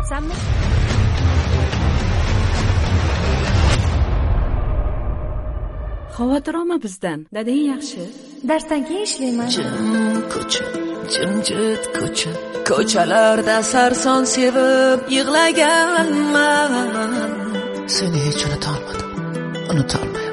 qilasanmi? Xavotir olma bizdan. Dadang yaxshi. Darsdan keyin ishlayman. Jimjit ko'cha, ko'chalarda sarson sevib yig'laganman. Seni hech unutolmadim, unutolmayman.